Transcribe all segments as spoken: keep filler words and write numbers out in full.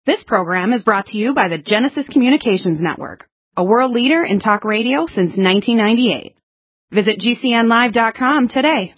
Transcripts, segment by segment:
This program is brought to you by the Genesis Communications Network, a world leader in talk radio since nineteen ninety-eight. Visit G C N live dot com today.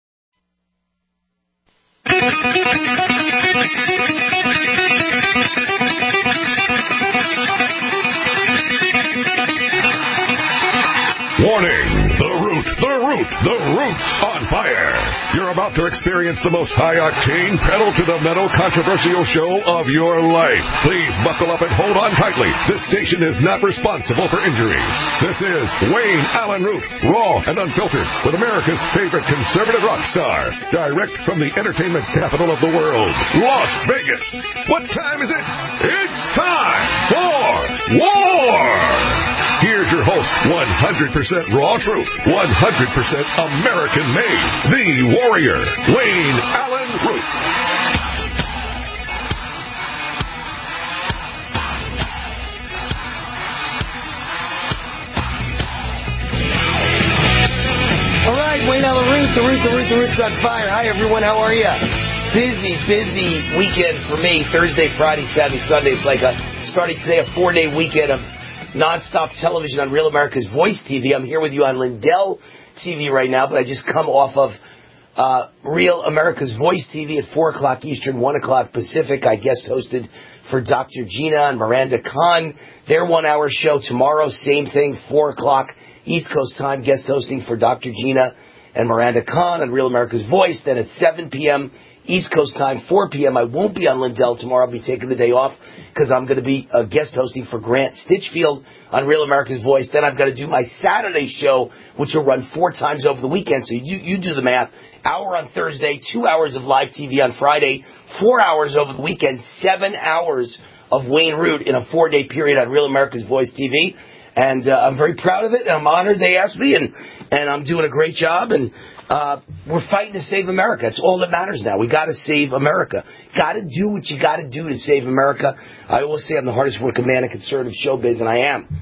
Warning! The Root, the Root, the Root's on fire! You're about to experience the most high-octane, pedal-to-the-metal controversial show of your life. Please buckle up and hold on tightly. This station is not responsible for injuries. This is Wayne Allen Root, raw and unfiltered, with America's favorite conservative rock star. Direct from the entertainment capital of the world, Las Vegas. What time is it? It's time for war! Here's your host, one hundred percent raw truth, one hundred percent American-made, the warrior, Wayne Allen Root. All right, Wayne Allen Root, the Root, the Root, the Root's on fire. Hi, everyone. How are you? Busy, busy weekend for me. Thursday, Friday, Saturday, Sunday. It's like a, starting today, a four-day weekend of non-stop television on Real America's Voice T V. I'm here with you on Lindell T V right now, but I just come off of uh, Real America's Voice T V at four o'clock Eastern, one o'clock Pacific. I guest hosted for Doctor Gina and Miranda Khan. Their one-hour show tomorrow, same thing, four o'clock East Coast time, guest hosting for Doctor Gina and Miranda Khan on Real America's Voice. Then at seven p.m. East Coast time, four p.m. I won't be on Lindell tomorrow. I'll be taking the day off because I'm going to be uh, guest hosting for Grant Stitchfield on Real America's Voice. Then I've got to do my Saturday show, which will run four times over the weekend. So you, you do the math. Hour on Thursday, two hours of live T V on Friday, four hours over the weekend, seven hours of Wayne Root in a four-day period on Real America's Voice T V. And uh, I'm very proud of it, and I'm honored they asked me, and, and I'm doing a great job, and uh, we're fighting to save America. It's all that matters now. We got to save America. Got to do what you got to do to save America. I always say I'm the hardest working man in conservative showbiz, and I am.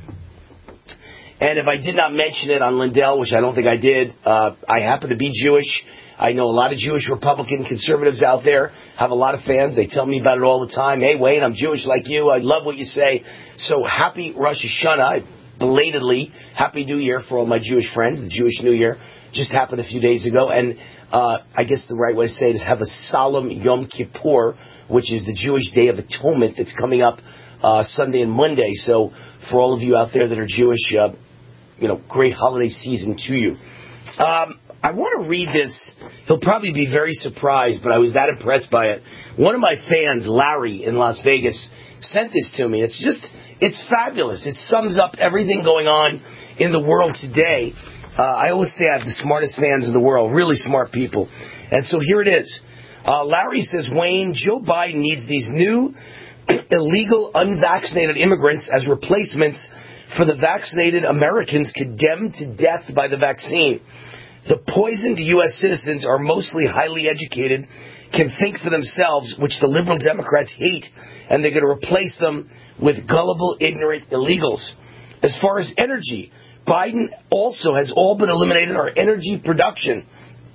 And if I did not mention it on Lindell, which I don't think I did, uh, I happen to be Jewish. I know a lot of Jewish Republican conservatives out there, have a lot of fans. They tell me about it all the time. Hey, Wayne, I'm Jewish like you. I love what you say. So happy Rosh Hashanah. Belatedly, Happy New Year for all my Jewish friends. The Jewish New Year just happened a few days ago. And uh, I guess the right way to say it is have a solemn Yom Kippur, which is the Jewish Day of Atonement that's coming up uh, Sunday and Monday. So for all of you out there that are Jewish, uh, you know, great holiday season to you. Um, I want to read this. He'll probably be very surprised, but I was that impressed by it. One of my fans, Larry in Las Vegas, sent this to me. It's just... It's fabulous. It sums up everything going on in the world today. Uh, I always say I have the smartest fans in the world, really smart people. And so here it is. Uh, Larry says, Wayne, Joe Biden needs these new illegal unvaccinated immigrants as replacements for the vaccinated Americans condemned to death by the vaccine. The poisoned U S citizens are mostly highly educated, can think for themselves, which the liberal Democrats hate, and they're going to replace them with gullible, ignorant illegals. As far as energy, Biden also has all but eliminated our energy production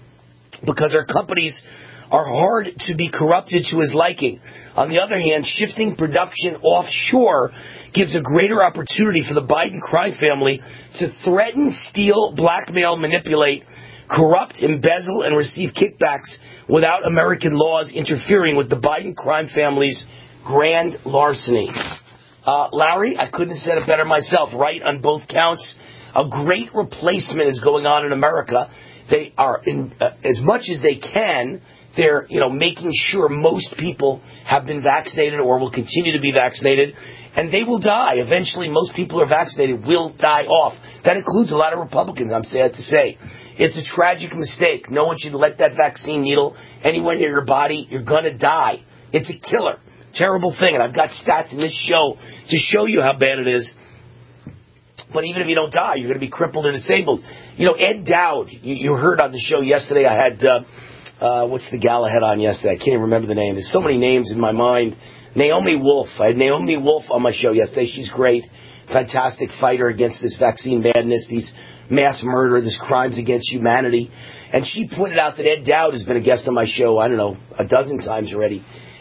because our companies are hard to be corrupted to his liking. On the other hand, shifting production offshore gives a greater opportunity for the Biden crime family to threaten, steal, blackmail, manipulate, corrupt, embezzle, and receive kickbacks without American laws interfering with the Biden crime family's grand larceny. Uh, Larry, I couldn't have said it better myself. Right on both counts. A great replacement is going on in America. They are, in, uh, as much as they can, they're, you know, making sure most people have been vaccinated or will continue to be vaccinated, and they will die. Eventually, most people who are vaccinated will die off. That includes a lot of Republicans, I'm sad to say. It's a tragic mistake. No one should let that vaccine needle anywhere near your body. You're going to die. It's a killer. Terrible thing. And I've got stats in this show to show you how bad it is. But even if you don't die, you're going to be crippled or disabled. You know, Ed Dowd, you, you heard on the show yesterday, I had, uh, uh, what's the gal I had on yesterday? I can't even remember the name. There's so many names in my mind. Naomi Wolf. I had Naomi Wolf on my show yesterday. She's great. Fantastic fighter against this vaccine madness, these mass murder, these crimes against humanity. And she pointed out that Ed Dowd has been a guest on my show, I don't know, a dozen times already.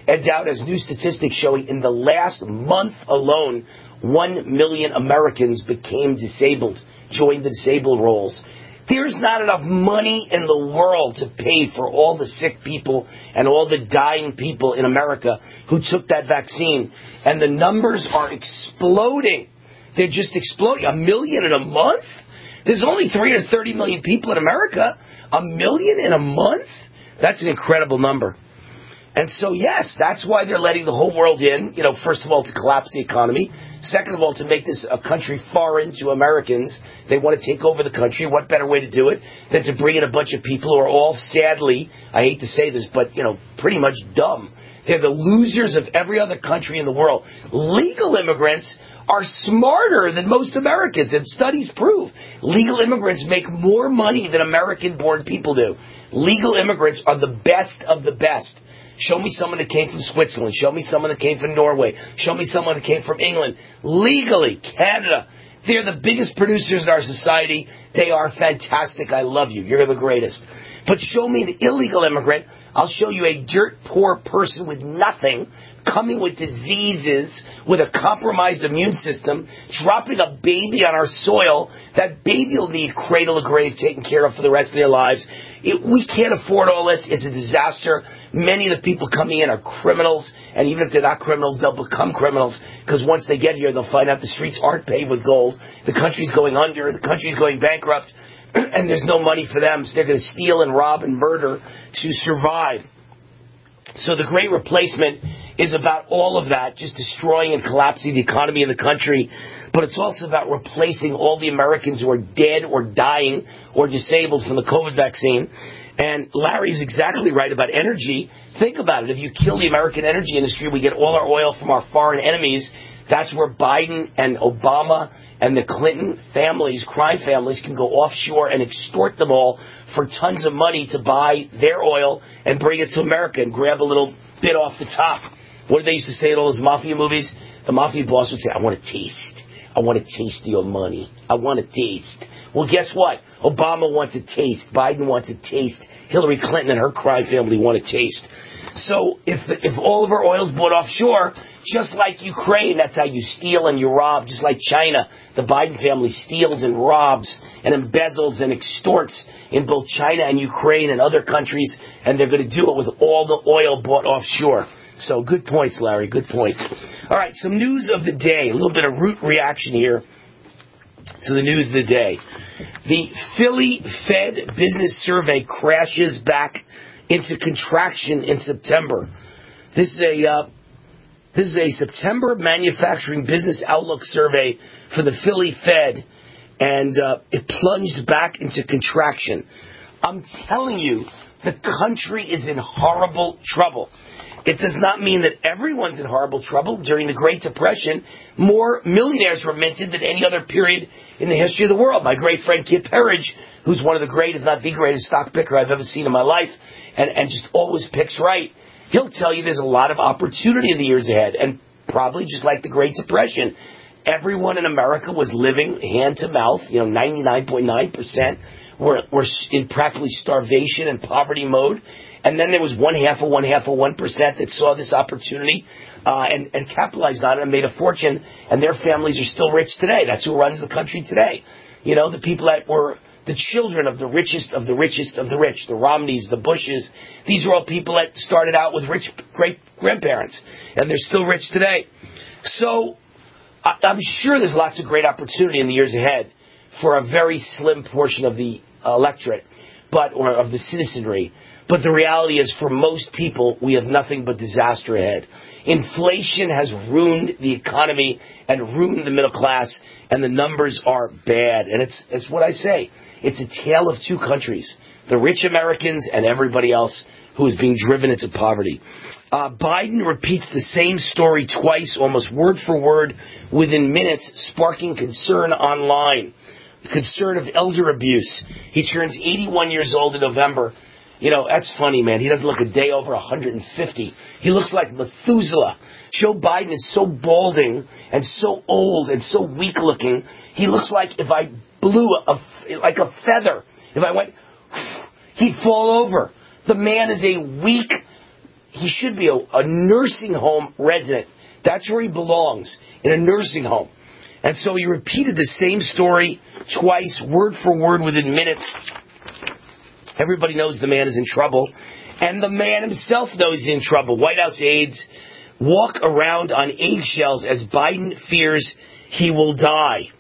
And Dowd has new statistics showing in the last month alone, one million Americans became disabled, joined the disabled rolls. There's not enough money in the world to pay for all the sick people and all the dying people in America who took that vaccine. And the numbers are exploding. They're just exploding. A million in a month? There's only three hundred thirty million people in America. A million in a month? That's an incredible number. And so, yes, that's why they're letting the whole world in. You know, first of all, to collapse the economy. Second of all, to make this a country foreign to Americans. They want to take over the country. What better way to do it than to bring in a bunch of people who are all, sadly, I hate to say this, but, you know, pretty much dumb. They're the losers of every other country in the world. Legal immigrants are smarter than most Americans, and studies prove legal immigrants make more money than American-born people do. Legal immigrants are the best of the best. Show me someone that came from Switzerland. Show me someone that came from Norway. Show me someone that came from England. Legally, Canada. They're the biggest producers in our society. They are fantastic. I love you. You're the greatest. But show me the illegal immigrant. I'll show you a dirt poor person with nothing, coming with diseases, with a compromised immune system, dropping a baby on our soil. That baby will need cradle to grave taken care of for the rest of their lives. It, we can't afford all this. It's a disaster. Many of the people coming in are criminals, and even if they're not criminals, they'll become criminals, because once they get here, they'll find out the streets aren't paved with gold. The country's going under. The country's going bankrupt. And there's no money for them, so they're going to steal and rob and murder to survive. So the Great Replacement is about all of that, just destroying and collapsing the economy in the country. But it's also about replacing all the Americans who are dead or dying or disabled from the COVID vaccine. And Larry's exactly right about energy. Think about it. If you kill the American energy industry, we get all our oil from our foreign enemies. That's where Biden and Obama and the Clinton families, crime families, can go offshore and extort them all for tons of money to buy their oil and bring it to America and grab a little bit off the top. What did they used to say in all those mafia movies? The mafia boss would say, I want to taste. I want to taste your money. I want to taste. Well, guess what? Obama wants a taste. Biden wants a taste. Hillary Clinton and her crime family want a taste. So if if all of our oil is bought offshore, just like Ukraine, that's how you steal and you rob. Just like China, the Biden family steals and robs and embezzles and extorts in both China and Ukraine and other countries, and they're going to do it with all the oil bought offshore. So good points, Larry, good points. All right, some news of the day, a little bit of root reaction here to the news of the day. The Philly Fed Business Survey crashes back into contraction in September. This is a uh, this is a September manufacturing business outlook survey for the Philly Fed, and uh, it plunged back into contraction. I'm telling you, the country is in horrible trouble. It does not mean that everyone's in horrible trouble. During the Great Depression, more millionaires were minted than any other period in the history of the world. My great friend Kip Herridge, who's one of the great, if not the greatest stock picker I've ever seen in my life, and, and just always picks right, he'll tell you there's a lot of opportunity in the years ahead. And probably just like the Great Depression, everyone in America was living hand to mouth. You know, ninety-nine point nine percent were, were in practically starvation and poverty mode. And then there was one half of one half of one percent that saw this opportunity uh, and, and capitalized on it and made a fortune. And their families are still rich today. That's who runs the country today. You know, the people that were the children of the richest of the richest of the rich, the Romneys, the Bushes. These are all people that started out with rich great-grandparents, and they're still rich today. So I, I'm sure there's lots of great opportunity in the years ahead for a very slim portion of the electorate, but or of the citizenry. But the reality is, for most people, we have nothing but disaster ahead. Inflation has ruined the economy and ruined the middle class, and the numbers are bad. And it's it's what I say. It's a tale of two countries, the rich Americans and everybody else who is being driven into poverty. Uh, Biden repeats the same story twice, almost word for word, within minutes, sparking concern online. The concern of elder abuse. He turns eighty-one years old in November. You know, that's funny, man. He doesn't look a day over one hundred fifty. He looks like Methuselah. Joe Biden is so balding and so old and so weak-looking. He looks like if I blew a, like a feather. If I went, he'd fall over. The man is a weak, he should be a, a nursing home resident. That's where he belongs, in a nursing home. And so he repeated the same story twice, word for word, within minutes. Everybody knows the man is in trouble. And the man himself knows he's in trouble. White House aides walk around on eggshells as Biden fears he will die.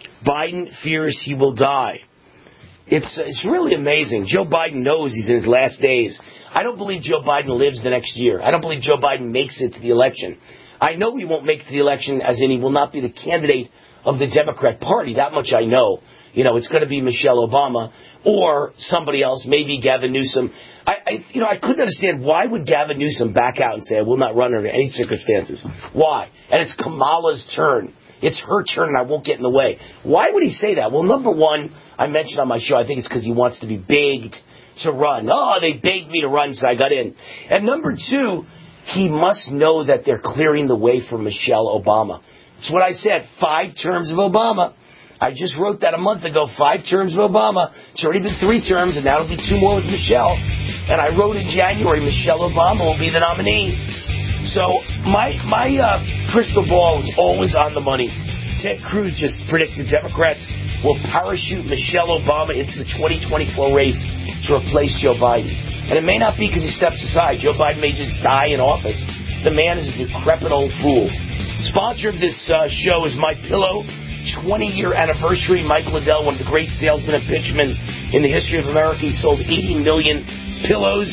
Biden fears he will die. It's it's really amazing. Joe Biden knows he's in his last days. I don't believe Joe Biden lives the next year. I don't believe Joe Biden makes it to the election. I know he won't make it to the election, as in he will not be the candidate of the Democrat Party. That much I know. You know, it's going to be Michelle Obama or somebody else, maybe Gavin Newsom. I, I, you know, I couldn't understand, why would Gavin Newsom back out and say, I will not run under any circumstances? Why? And it's Kamala's turn. It's her turn and I won't get in the way. Why would he say that? Well, number one, I mentioned on my show, I think it's because he wants to be begged to run. Oh, they begged me to run, so I got in. And number two, he must know that they're clearing the way for Michelle Obama. It's what I said, five terms of Obama. I just wrote that a month ago, five terms of Obama. It's already been three terms, and that'll be two more with Michelle. And I wrote in January, Michelle Obama will be the nominee. So my my uh, crystal ball is always on the money. Ted Cruz just predicted Democrats will parachute Michelle Obama into the twenty twenty-four race to replace Joe Biden. And it may not be because he steps aside. Joe Biden may just die in office. The man is a decrepit old fool. Sponsor of this uh, show is MyPillow. twenty-year anniversary. Mike Liddell, one of the great salesmen and pitchmen in the history of America. He sold eighty million pillows.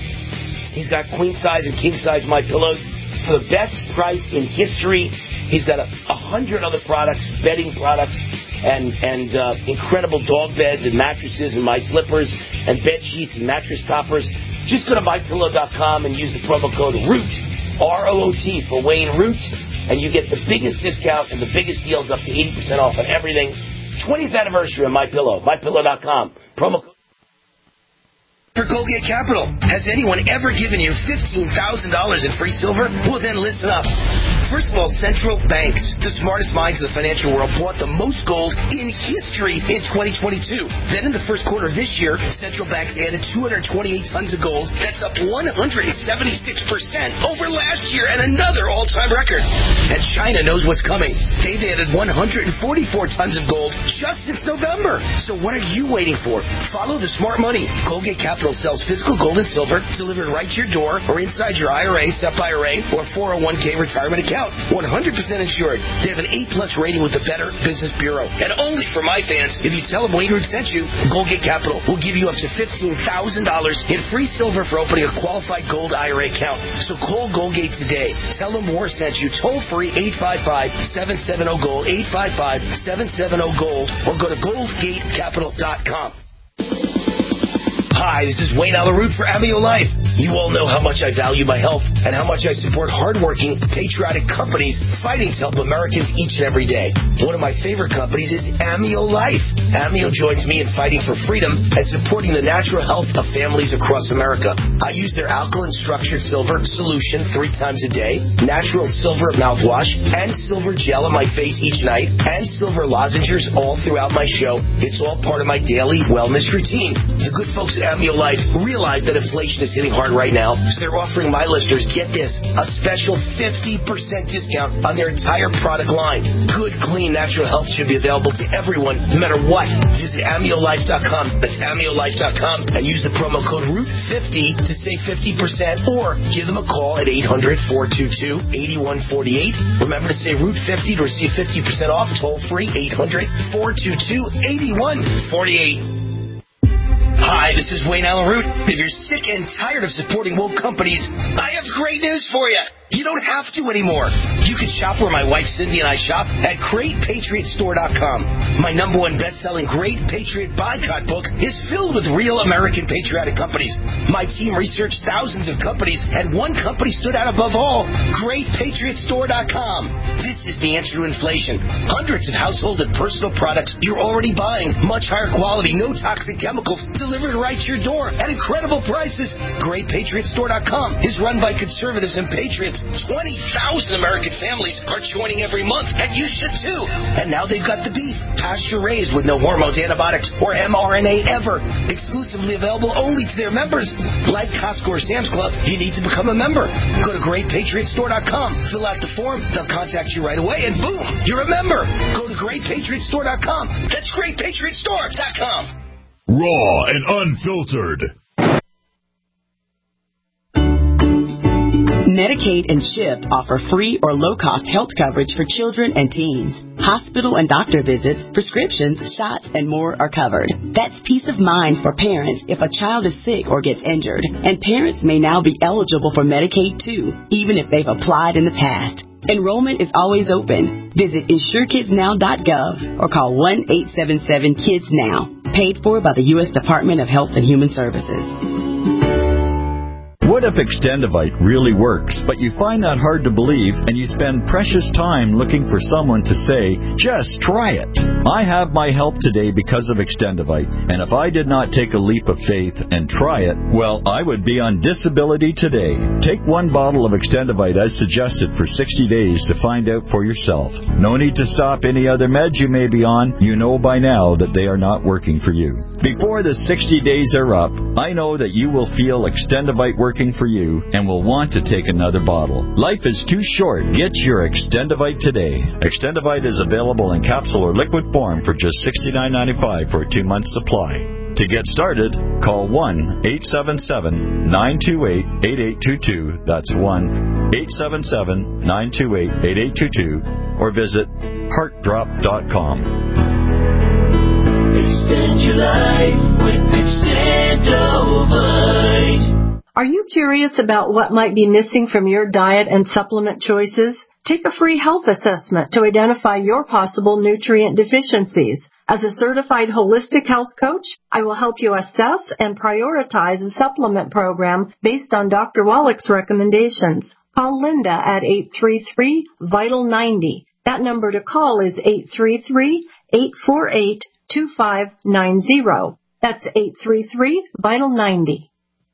He's got queen-size and king-size MyPillows for the best price in history. He's got a, a hundred other products, bedding products, and and uh, incredible dog beds and mattresses and My Slippers and bed sheets and mattress toppers. Just go to my pillow dot com and use the promo code ROOT, R O O T, for Wayne Root, and you get the biggest discount and the biggest deals up to eighty percent off on everything. twentieth anniversary of MyPillow, my pillow dot com. Promo code for Colgate Capital. Has anyone ever given you fifteen thousand dollars in free silver? Well, then listen up. First of all, central banks, the smartest minds in the financial world, bought the most gold in history in twenty twenty-two. Then in the first quarter of this year, central banks added two hundred twenty-eight tons of gold. That's up one hundred seventy-six percent over last year and another all-time record. And China knows what's coming. They've added one hundred forty-four tons of gold just since November. So what are you waiting for? Follow the smart money. Colgate Capital sells physical gold and silver delivered right to your door or inside your I R A, S E P I R A, or four oh one k retirement account. one hundred percent insured. They have an A plus rating with the Better Business Bureau. And only for my fans, if you tell them Wayne Root sent you, Colgate Capital will give you up to fifteen thousand dollars in free silver for opening a qualified gold I R A account. So call Colgate today. Tell them Moore sent you. Toll free eight five five, seven seven zero, GOLD, eight five five, seven seven zero, GOLD, or go to gold gate capital dot com. Hi, this is Wayne Allyn Root for Amio Life. You all know how much I value my health and how much I support hardworking, patriotic companies fighting to help Americans each and every day. One of my favorite companies is Amio Life. Amio joins me in fighting for freedom and supporting the natural health of families across America. I use their alkaline structured silver solution three times a day, natural silver mouthwash, and silver gel on my face each night, and silver lozenges all throughout my show. It's all part of my daily wellness routine. The good folks at Amio Life realize that inflation is hitting hard right now, so they're offering my listeners, get this, a special fifty percent discount on their entire product line. Good, clean, natural health should be available to everyone, no matter what. Visit amio life dot com. That's amio life dot com and use the promo code root fifty to save fifty percent, or give them a call at eight hundred, four two two, eight one four eight. Remember to say root fifty to receive fifty percent off. Toll free eight hundred, four two two, eight one four eight. Hi, this is Wayne Allyn Root. If you're sick and tired of supporting woke companies, I have great news for you. You don't have to anymore. You can shop where my wife Cindy and I shop at great patriot store dot com. My number one best-selling Great Patriot Boycott book is filled with real American patriotic companies. My team researched thousands of companies, and one company stood out above all, great patriot store dot com. This is the answer to inflation. Hundreds of household and personal products you're already buying, much higher quality, no toxic chemicals, delivered right to your door at incredible prices. great patriot store dot com is run by conservatives and patriots twenty thousand American families are joining every month, and you should too. And now they've got the beef, pasture-raised with no hormones, antibiotics, or M R N A ever. Exclusively available only to their members. Like Costco or Sam's Club, you need to become a member. Go to great patriot store dot com, fill out the form, they'll contact you right away, and boom, you're a member. Go to great patriot store dot com. That's great patriot store dot com. Raw and unfiltered. Medicaid and CHIP offer free or low-cost health coverage for children and teens. Hospital and doctor visits, prescriptions, shots, and more are covered. That's peace of mind for parents if a child is sick or gets injured. And parents may now be eligible for Medicaid, too, even if they've applied in the past. Enrollment is always open. Visit insure kids now dot gov or call one eight seven seven kids now. Paid for by the U S Department of Health and Human Services. What if Extendivite really works, but you find that hard to believe and you spend precious time looking for someone to say, just try it? I have my help today because of Extendivite, and if I did not take a leap of faith and try it, well, I would be on disability today. Take one bottle of Extendivite as suggested for sixty days to find out for yourself. No need to stop any other meds you may be on. You know by now that they are not working for you. Before the sixty days are up, I know that you will feel Extendivite working for you and will want to take another bottle. Life is too short. Get your Extendivite today. Extendivite is available in capsule or liquid form for just sixty-nine ninety-five for a two-month supply. To get started, call one eight seven seven nine two eight eight eight two two. That's one eight seven seven nine two eight eight eight two two or visit heart drop dot com. Extend your life with Extendivite. Are you curious about what might be missing from your diet and supplement choices? Take a free health assessment to identify your possible nutrient deficiencies. As a certified holistic health coach, I will help you assess and prioritize a supplement program based on Doctor Wallach's recommendations. Call Linda at eight three three, vital ninety. That number to call is eight three three, eight four eight, two five nine zero. That's eight three three, vital ninety.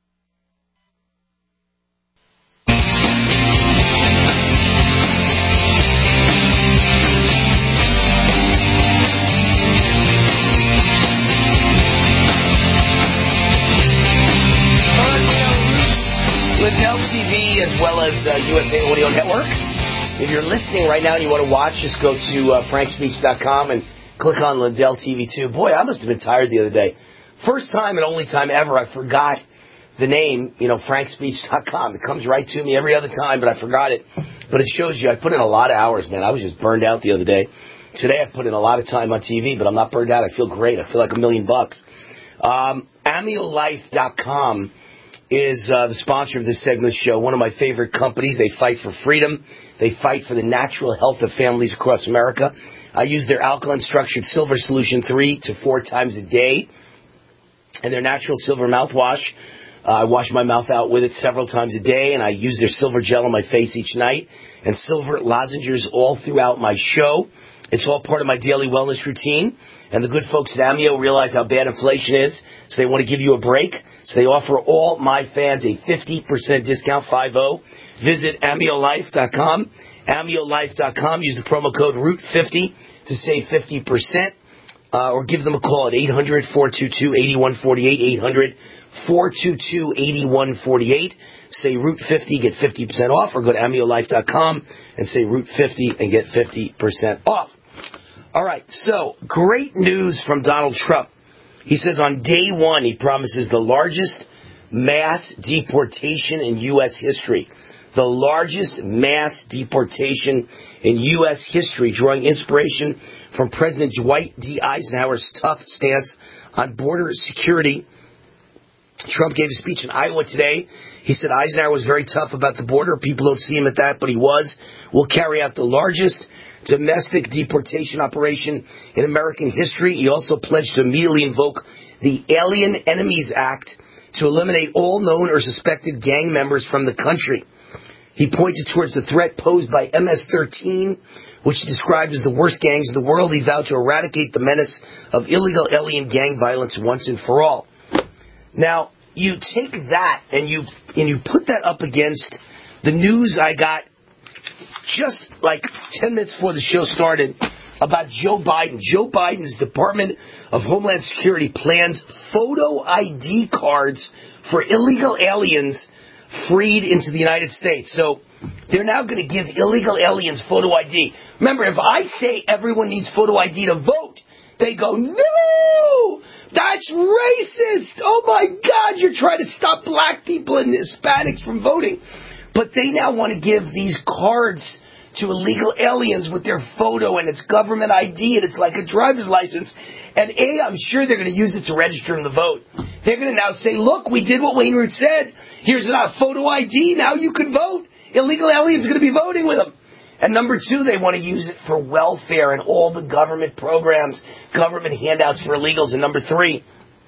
Liddell T V as well as uh, U S A Audio Network. If you're listening right now and you want to watch, just go to uh, frank speech dot com and click on Liddell T V two. Boy, I must have been tired the other day. First time and only time ever I forgot the name, you know, frank speech dot com. It comes right to me every other time, but I forgot it. But it shows you I put in a lot of hours, man. I was just burned out the other day. Today I put in a lot of time on T V, but I'm not burned out. I feel great. I feel like a million bucks. Um, amio life dot com is uh, the sponsor of this segment of the show. One of my favorite companies. They fight for freedom. They fight for the natural health of families across America. I use their alkaline structured silver solution three to four times a day. And their natural silver mouthwash. Uh, I wash my mouth out with it several times a day. And I use their silver gel on my face each night. And silver lozenges all throughout my show. It's all part of my daily wellness routine. And the good folks at Amio realize how bad inflation is, so they want to give you a break. So they offer all my fans a fifty percent discount, five oh. Visit amio life dot com, amio life dot com. Use the promo code root fifty to save fifty percent. Uh, or give them a call at eight hundred, four two two, eight one four eight, eight hundred, four two two, eight one four eight. Say root fifty, get fifty percent off, or go to amio life dot com and say root fifty and get fifty percent off. All right, so great news from Donald Trump. He says on day one he promises the largest mass deportation in U S history. The largest mass deportation in U S history, drawing inspiration from President Dwight D. Eisenhower's tough stance on border security. Trump gave a speech in Iowa today. He said Eisenhower was very tough about the border. People don't see him at that, but he was. We'll carry out the largest domestic deportation operation in American history. He also pledged to immediately invoke the Alien Enemies Act to eliminate all known or suspected gang members from the country. He pointed towards the threat posed by M S thirteen, which he described as the worst gangs in the world. He vowed to eradicate the menace of illegal alien gang violence once and for all. Now, you take that and you and you put that up against the news I got just like ten minutes before the show started about Joe Biden. Joe Biden's Department of Homeland Security plans photo I D cards for illegal aliens freed into the United States. So they're now going to give illegal aliens photo I D. Remember, if I say everyone needs photo I D to vote, they go, no, that's racist. Oh, my God, you're trying to stop black people and Hispanics from voting. But they now want to give these cards to illegal aliens with their photo, and it's government I D, and it's like a driver's license. And A, I'm sure they're going to use it to register them to vote. They're going to now say, look, we did what Wayne Root said. Here's a photo I D. Now you can vote. Illegal aliens are going to be voting with them. And number two, they want to use it for welfare and all the government programs, government handouts for illegals. And number three,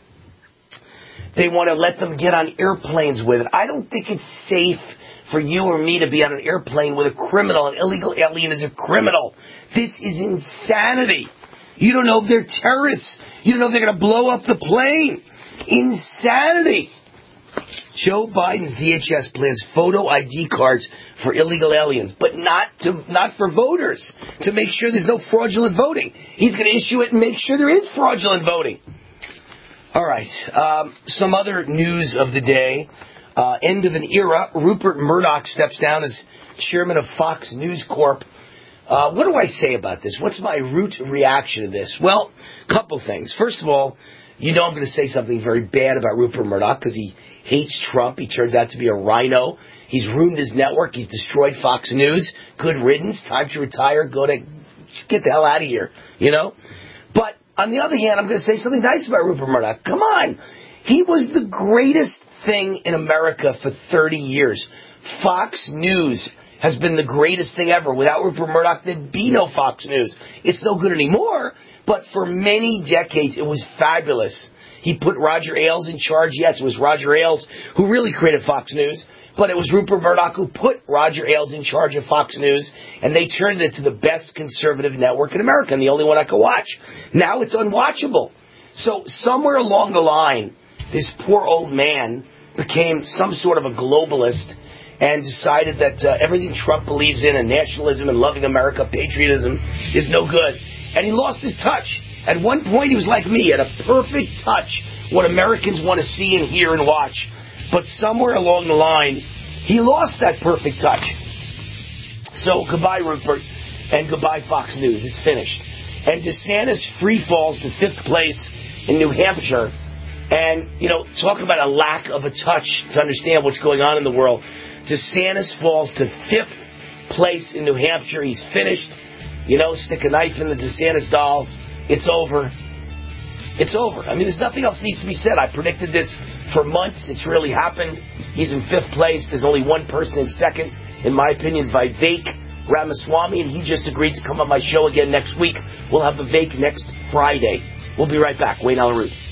they want to let them get on airplanes with it. I don't think it's safe for you or me to be on an airplane with a criminal. An illegal alien is a criminal. This is insanity. You don't know if they're terrorists. You don't know if they're going to blow up the plane. Insanity. Joe Biden's D H S plans photo I D cards for illegal aliens, but not to not for voters, to make sure there's no fraudulent voting. He's going to issue it and make sure there is fraudulent voting. All right. Um, some other news of the day. Uh, end of an era. Rupert Murdoch steps down as chairman of Fox News Corp. Uh, what do I say about this? What's my root reaction to this? Well, a couple things. First of all, you know I'm going to say something very bad about Rupert Murdoch because he hates Trump. He turns out to be a rhino. He's ruined his network. He's destroyed Fox News. Good riddance. Time to retire. Go to just get the hell out of here, you know? But on the other hand, I'm going to say something nice about Rupert Murdoch. Come on. He was the greatest thing in America for thirty years. Fox News has been the greatest thing ever. Without Rupert Murdoch, there'd be no Fox News. It's no good anymore, but for many decades, it was fabulous. He put Roger Ailes in charge. Yes, it was Roger Ailes who really created Fox News, but it was Rupert Murdoch who put Roger Ailes in charge of Fox News, and they turned it to the best conservative network in America, and the only one I could watch. Now it's unwatchable. So somewhere along the line, this poor old man became some sort of a globalist and decided that uh, everything Trump believes in and nationalism and loving America, patriotism, is no good. And he lost his touch. At one point, he was like me, at a perfect touch, what Americans want to see and hear and watch. But somewhere along the line, he lost that perfect touch. So goodbye, Rupert, and goodbye, Fox News. It's finished. And DeSantis free falls to fifth place in New Hampshire. And, you know, talk about a lack of a touch to understand what's going on in the world. DeSantis falls to fifth place in New Hampshire. He's finished. You know, stick a knife in the DeSantis doll. It's over. It's over. I mean, there's nothing else needs to be said. I predicted this for months. It's really happened. He's in fifth place. There's only one person in second, in my opinion, Vivek Ramaswamy, and he just agreed to come on my show again next week. We'll have Vivek next Friday. We'll be right back. Wayne Allyn Root.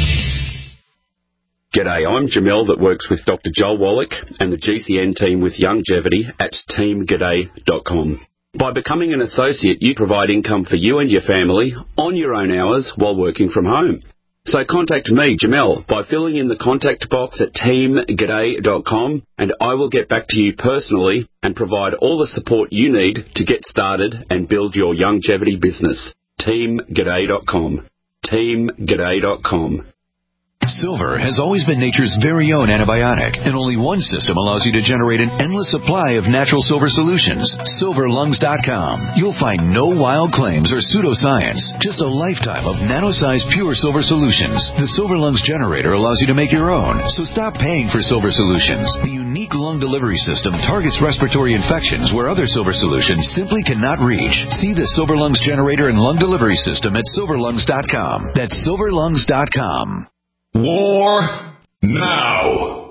G'day, I'm Jamel that works with Doctor Joel Wallach and the G C N team with Longevity at team g'day dot com. By becoming an associate, you provide income for you and your family on your own hours while working from home. So contact me, Jamel, by filling in the contact box at team g'day dot com, and I will get back to you personally and provide all the support you need to get started and build your longevity business. team g'day dot com. team g'day dot com. Silver has always been nature's very own antibiotic, and only one system allows you to generate an endless supply of natural silver solutions. silver lungs dot com. You'll find no wild claims or pseudoscience, just a lifetime of nano-sized pure silver solutions. The Silver Lungs generator allows you to make your own, so stop paying for silver solutions. The unique lung delivery system targets respiratory infections where other silver solutions simply cannot reach. See the Silver Lungs generator and lung delivery system at silver lungs dot com. That's silver lungs dot com. War now.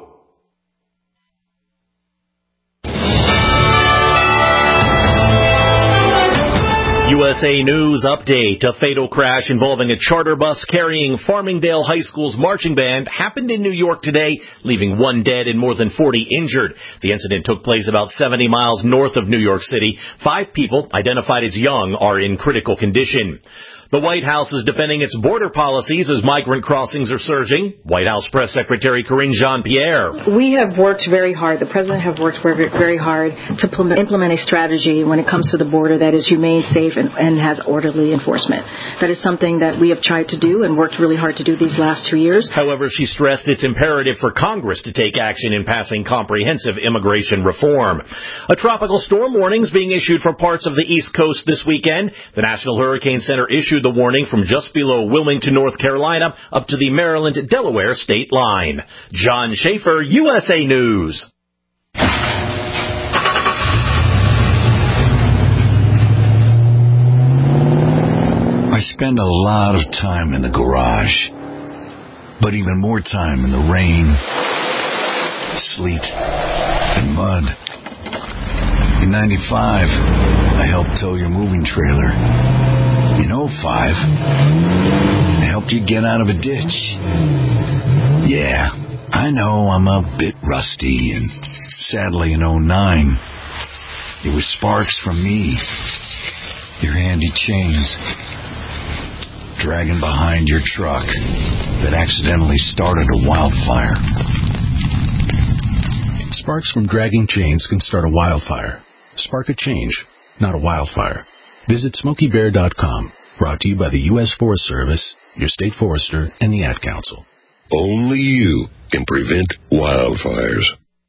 U S A News update. A fatal crash involving a charter bus carrying Farmingdale High School's marching band happened in New York today, leaving one dead and more than forty injured. The incident took place about seventy miles north of New York City. Five people, identified as young, are in critical condition. The White House is defending its border policies as migrant crossings are surging. White House Press Secretary Karine Jean-Pierre. We have worked very hard, the President have worked very, very hard to implement a strategy when it comes to the border that is humane, safe, and, and has orderly enforcement. That is something that we have tried to do and worked really hard to do these last two years. However, she stressed it's imperative for Congress to take action in passing comprehensive immigration reform. A tropical storm warning is being issued for parts of the East Coast this weekend. The National Hurricane Center issued the warning from just below Wilmington, North Carolina, up to the Maryland-Delaware state line. John Schaefer, U S A News. I spend a lot of time in the garage, but even more time in the rain, sleet, and mud. In ninety-five, I helped tow your moving trailer. In oh five, I helped you get out of a ditch. Yeah, I know I'm a bit rusty, and sadly in oh nine, it was sparks from me, your handy chains, dragging behind your truck that accidentally started a wildfire. Sparks from dragging chains can start a wildfire. Spark a change, not a wildfire. Visit Smokey Bear dot com. Brought to you by the U S Forest Service, your state forester, and the Ad Council. Only you can prevent wildfires.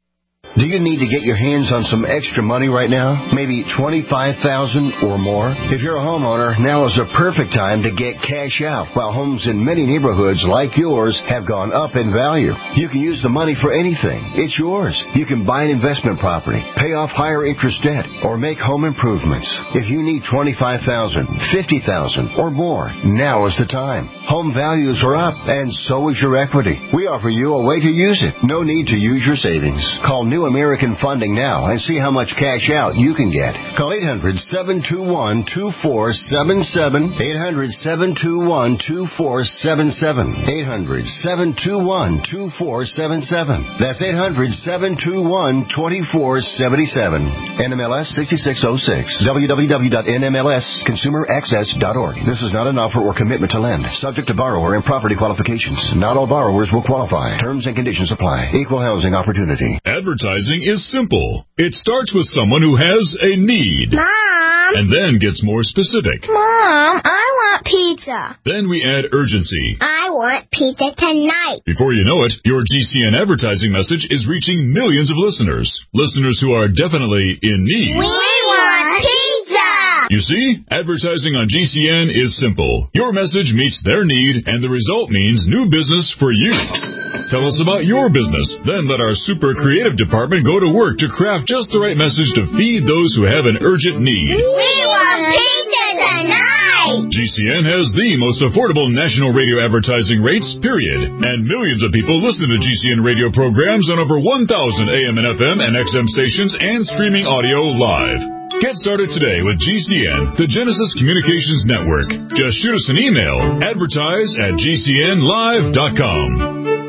Do you need to get your hands on some extra money right now? Maybe twenty-five thousand dollars or more? If you're a homeowner, now is the perfect time to get cash out, while homes in many neighborhoods like yours have gone up in value. You can use the money for anything. It's yours. You can buy an investment property, pay off higher interest debt, or make home improvements. If you need twenty-five thousand dollars, fifty thousand dollars, or more, now is the time. Home values are up, and so is your equity. We offer you a way to use it. No need to use your savings. Call New American Funding now and see how much cash out you can get. Call eight hundred, seven two one, two four seven seven, eight hundred, seven two one, two four seven seven, eight hundred, seven two one, two four seven seven. That's eight hundred, seven two one, two four seven seven. N M L S sixty-six oh six. w w w dot n m l s consumer access dot org. This is not an offer or commitment to lend. Subject to borrower and property qualifications. Not all borrowers will qualify. Terms and conditions apply. Equal housing opportunity. Advertising is simple. It starts with someone who has a need. Mom! And then gets more specific. Mom, I want pizza. Then we add urgency. I want pizza tonight. Before you know it, your G C N advertising message is reaching millions of listeners. Listeners who are definitely in need. We want pizza! You see, advertising on G C N is simple. Your message meets their need, and the result means new business for you. Tell us about your business. Then let our super creative department go to work to craft just the right message to feed those who have an urgent need. We want pizza tonight! G C N has the most affordable national radio advertising rates, period. And millions of people listen to G C N radio programs on over one thousand A M and F M and X M stations and streaming audio live. Get started today with G C N, the Genesis Communications Network. Just shoot us an email, advertise at g c n live dot com.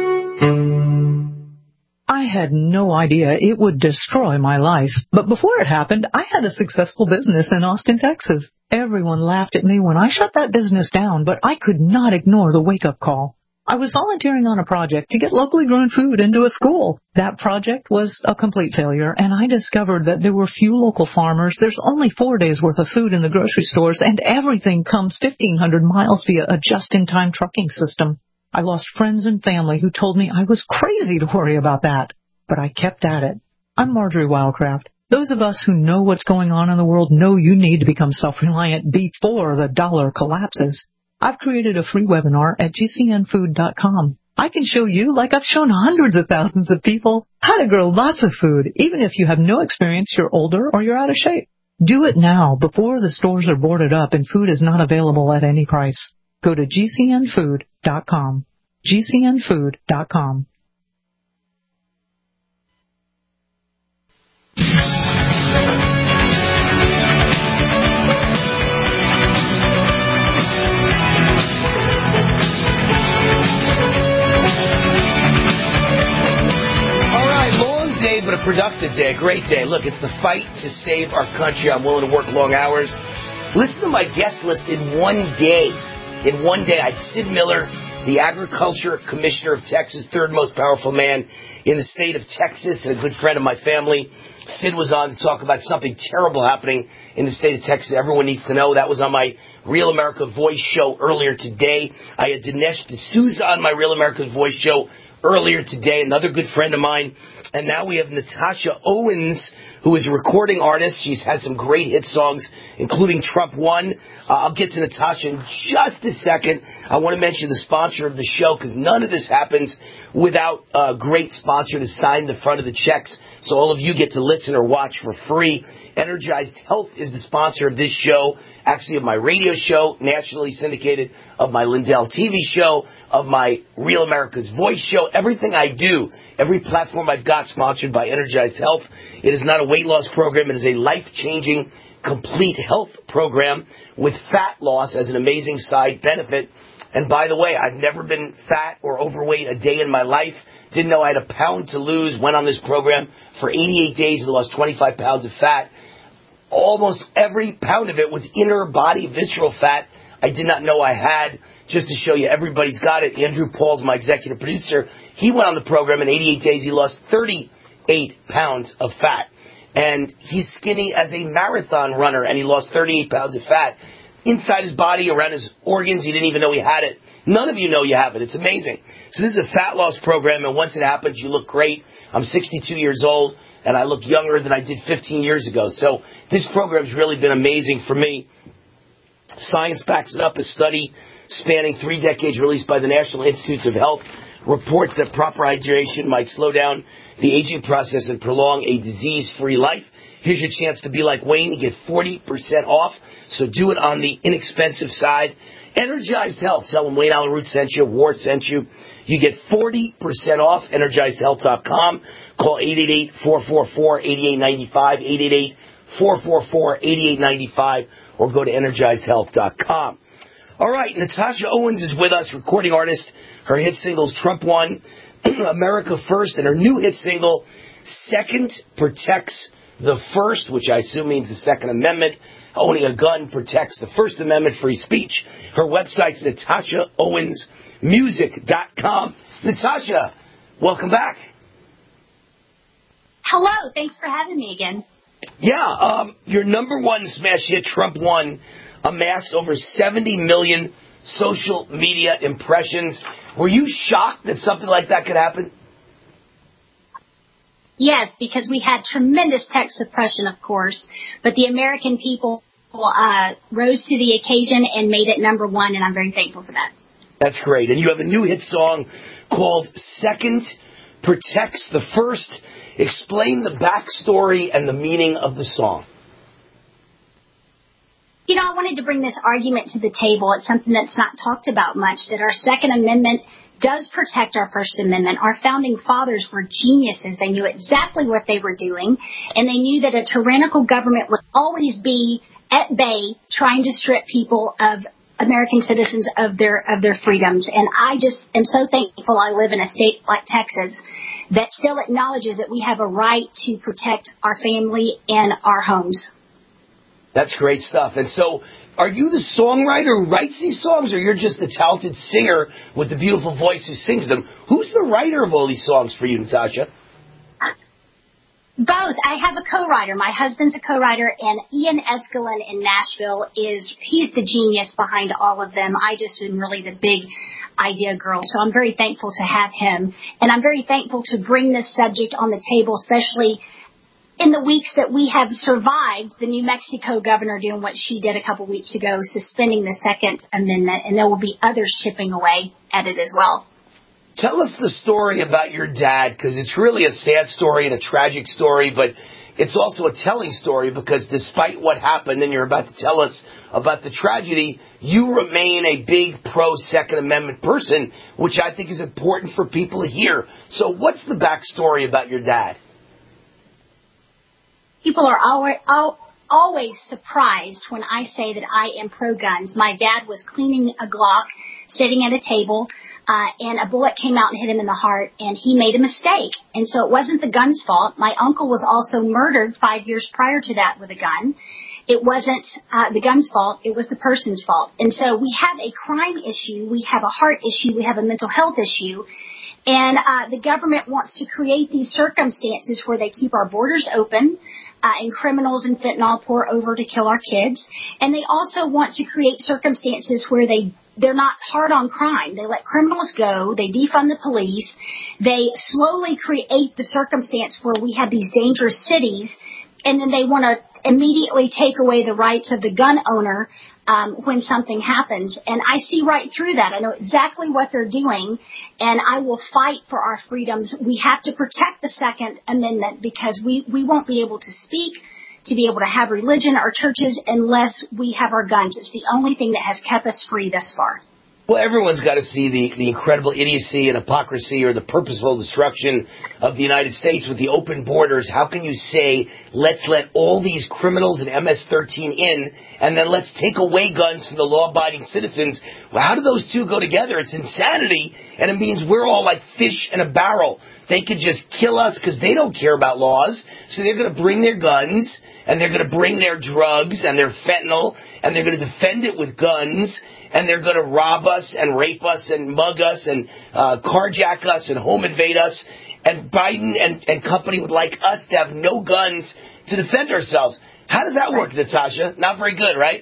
I had no idea it would destroy my life. But before it happened, I had a successful business in Austin, Texas. Everyone laughed at me when I shut that business down, but I could not ignore the wake-up call. I was volunteering on a project to get locally grown food into a school. That project was a complete failure, and I discovered that there were few local farmers. There's only four days' worth of food in the grocery stores, and everything comes fifteen hundred miles via a just-in-time trucking system. I lost friends and family who told me I was crazy to worry about that, but I kept at it. I'm Marjorie Wildcraft. Those of us who know what's going on in the world know you need to become self-reliant before the dollar collapses. I've created a free webinar at g c n food dot com. I can show you, like I've shown hundreds of thousands of people, how to grow lots of food, even if you have no experience, you're older, or you're out of shape. Do it now, before the stores are boarded up and food is not available at any price. Go to g c n food dot com. g c n food dot com. Day, but a productive day, a great day. Look, it's the fight to save our country. I'm willing to work long hours Listen to my guest list in one day. In one day, I had Sid Miller, the Agriculture Commissioner of Texas, third most powerful man in the state of Texas, and a good friend of my family. Sid was on to talk about something terrible happening in the state of Texas. Everyone needs to know. That was on my Real America Voice show earlier today. I had Dinesh D'Souza on my Real America Voice show earlier today, another good friend of mine. And now we have Natasha Owens, who is a recording artist. She's had some great hit songs, including Trump One. Uh, I'll get to Natasha in just a second. I want to mention the sponsor of the show, because none of this happens without a great sponsor to sign the front of the checks, so all of you get to listen or watch for free. Energized Health is the sponsor of this show, actually of my radio show, nationally syndicated, of my Lindell T V show, of my Real America's Voice show. Everything I do, every platform I've got, sponsored by Energized Health. It is not a weight loss program. It is a life-changing, complete health program with fat loss as an amazing side benefit. And by the way, I've never been fat or overweight a day in my life. Didn't know I had a pound to lose. Went on this program for eighty-eight days and lost twenty-five pounds of fat. Almost every pound of it was inner body visceral fat I did not know I had. Just to show you, everybody's got it. Andrew Paul's my executive producer. He went on the program in eighty-eight days. He lost thirty-eight pounds of fat. And he's skinny as a marathon runner, and he lost thirty-eight pounds of fat. Inside his body, around his organs, he didn't even know he had it. None of you know you have it. It's amazing. So this is a fat loss program, and once it happens, you look great. I'm sixty-two years old, and I look younger than I did fifteen years ago. So this program's really been amazing for me. Science backs it up. A study spanning three decades released by the National Institutes of Health reports that proper hydration might slow down the aging process and prolong a disease-free life. Here's your chance to be like Wayne. You get forty percent off, so do it on the inexpensive side. Energized Health. Tell them Wayne Allyn Root sent you, Ward sent you. You get forty percent off, energized health dot com. Call eight eight eight, four four four, eight eight nine five, eight eight eight, four four four, eight eight nine five, or go to energized health dot com. All right, Natasha Owens is with us, recording artist. Her hit singles, Trump One, America First, and her new hit single, Second Protects the First, which I assume means the Second Amendment. Owning a gun protects the First Amendment, free speech. Her website's natasha owens music dot com. Natasha, welcome back. Hello, thanks for having me again. Yeah, um, your number one smash hit, Trump One, amassed over seventy million social media impressions. Were you shocked that something like that could happen? Yes, because we had tremendous tech suppression, of course, but the American people uh, rose to the occasion and made it number one, and I'm very thankful for that. That's great. And you have a new hit song called Second Protects the First. Explain the backstory and the meaning of the song. You know, I wanted to bring this argument to the table. It's something that's not talked about much, that our Second Amendment does protect our First Amendment. Our founding fathers were geniuses. They knew exactly what they were doing, and they knew that a tyrannical government would always be at bay trying to strip people of American citizens of their of their freedoms. And I just am so thankful I live in a state like Texas that still acknowledges that we have a right to protect our family and our homes. That's great stuff. And so, are you the songwriter who writes these songs, or you're just the talented singer with the beautiful voice who sings them? Who's the writer of all these songs for you, Natasha? Both. I have a co-writer. My husband's a co-writer, and Ian Escalin in Nashville is, he's the genius behind all of them. I just am really the big idea girl. So I'm very thankful to have him. And I'm very thankful to bring this subject on the table, especially in the weeks that we have survived the New Mexico governor doing what she did a couple weeks ago, suspending the Second Amendment, and there will be others chipping away at it as well. Tell us the story about your dad, because it's really a sad story and a tragic story, but it's also a telling story, because despite what happened, and you're about to tell us about the tragedy, you remain a big pro-Second Amendment person, which I think is important for people to hear. So what's the backstory about your dad? People are always, always surprised when I say that I am pro-guns. My dad was cleaning a Glock, sitting at a table, uh, and a bullet came out and hit him in the heart, and he made a mistake. And so it wasn't the gun's fault. My uncle was also murdered five years prior to that with a gun. it wasn't uh, the gun's fault, it was the person's fault. And so we have a crime issue, we have a heart issue, we have a mental health issue, and uh, the government wants to create these circumstances where they keep our borders open, uh, and criminals and fentanyl pour over to kill our kids. And they also want to create circumstances where they They're not hard on crime. They let criminals go. They defund the police. They slowly create the circumstance where we have these dangerous cities, and then they want to immediately take away the rights of the gun owner um, when something happens. And I see right through that. I know exactly what they're doing, and I will fight for our freedoms. We have to protect the Second Amendment because we, we won't be able to speak, to be able to have religion or churches unless we have our guns. It's the only thing that has kept us free thus far. Well, everyone's got to see the, the incredible idiocy and hypocrisy or the purposeful destruction of the United States with the open borders. How can you say, let's let all these criminals and M S thirteen in, and then let's take away guns from the law-abiding citizens? Well, how do those two go together? It's insanity, and it means we're all like fish in a barrel. They could just kill us because they don't care about laws, so they're going to bring their guns, and they're going to bring their drugs and their fentanyl, and they're going to defend it with guns, and they're going to rob us and rape us and mug us and uh, carjack us and home invade us. And Biden and, and company would like us to have no guns to defend ourselves. How does that work, Natasha? Not very good, right?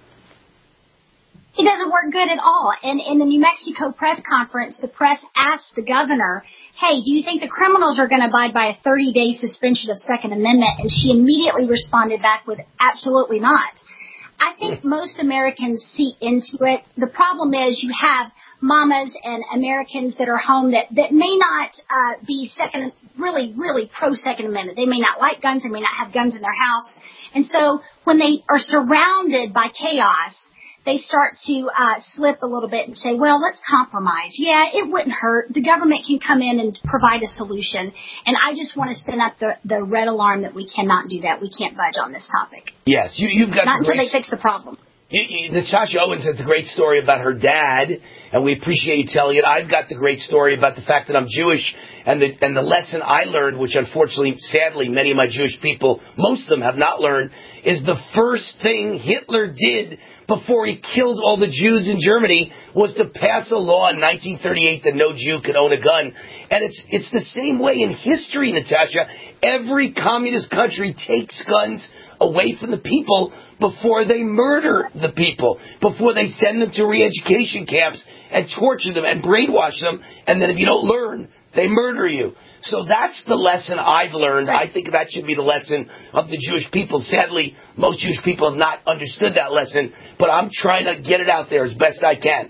It doesn't work good at all. And in the New Mexico press conference, the press asked the governor, hey, do you think the criminals are going to abide by a thirty-day suspension of Second Amendment? And she immediately responded back with, absolutely not. I think most Americans see into it. The problem is you have mamas and Americans that are home that, that may not uh, be second, really, really pro-Second Amendment. They may not like guns. They may not have guns in their house. And so when they are surrounded by chaos, they start to uh, slip a little bit and say, well, let's compromise. Yeah, it wouldn't hurt. The government can come in and provide a solution. And I just want to send up the, the red alarm that we cannot do that. We can't budge on this topic. Yes, you, you've got Not the until great, they fix the problem. You, you, Natasha Owens has a great story about her dad, and we appreciate you telling it. I've got the great story about the fact that I'm Jewish, and the and the lesson I learned, which unfortunately, sadly, many of my Jewish people, most of them have not learned, is the first thing Hitler did before he killed all the Jews in Germany was to pass a law in nineteen thirty-eight that no Jew could own a gun. And it's it's the same way in history, Natasha. Every communist country takes guns away from the people before they murder the people, before they send them to re-education camps and torture them and brainwash them. And then if you don't learn, they murder you. So that's the lesson I've learned. I think that should be the lesson of the Jewish people. Sadly, most Jewish people have not understood that lesson, but I'm trying to get it out there as best I can.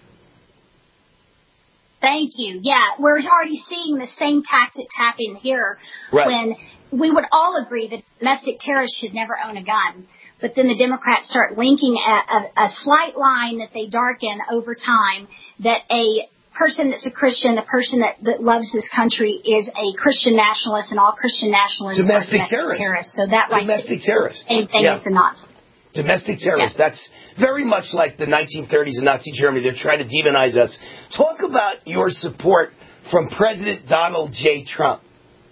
Thank you. Yeah, we're already seeing the same tactics happen here. Right. When we would all agree that domestic terrorists should never own a gun. But then the Democrats start linking a, a, a slight line that they darken over time that a person that's a Christian, a person that, that loves this country is a Christian nationalist, and all Christian nationalists domestic are domestic terrorists. terrorists. So that right domestic terrorists. Same thing Yeah. as the Nazis. Domestic terrorists. Yeah. That's very much like the nineteen thirties in Nazi Germany. They're trying to demonize us. Talk about your support from President Donald J. Trump.